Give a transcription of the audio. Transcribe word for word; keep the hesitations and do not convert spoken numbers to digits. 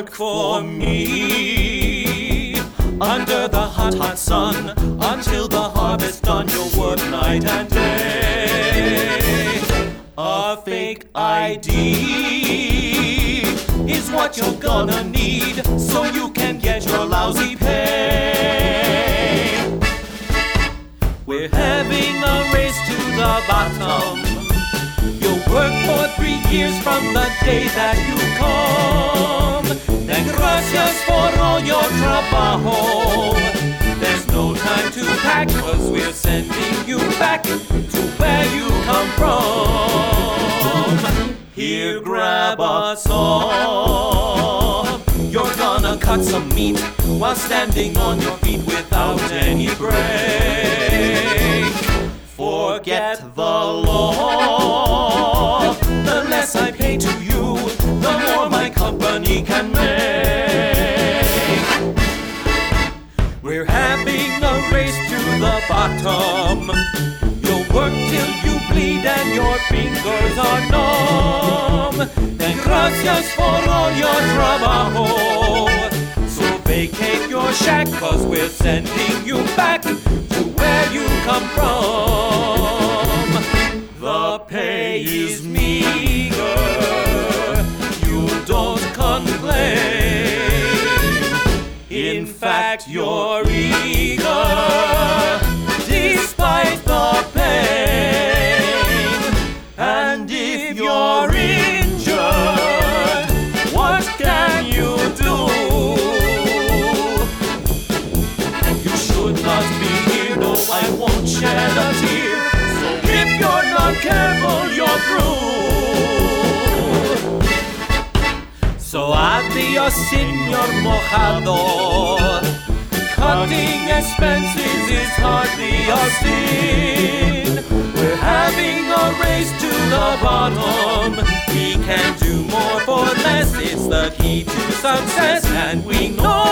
work for me under the hot, hot sun until the harvest done. You'll work night and day. A fake I D is what you're gonna need so you can get your lousy pay. We're having a race to the bottom. You'll work for three years from the day that you come. And gracias por all your trabajo. There's no time to pack, cause we're sending you back to where you come from. Here, grab a saw. You're gonna cut some meat while standing on your feet without any break. Forget the law. The less I pay to you, the more my company can make. We're having a race to the bottom. You'll work till you bleed and your fingers are numb. And gracias por all your trabajo. So vacate your shack, cause we're sending you back to where you come from. The pay is meager, you don't complain. In fact, you're eager, despite the pain. And if you're injured, what can you do? You should not be here, no, I won't shed a tear. So if you're not careful, you're through. So adios, Señor Mojado. Cutting expenses is hardly a sin. We're having a race to the bottom. We can do more for less. It's the key to success, and we know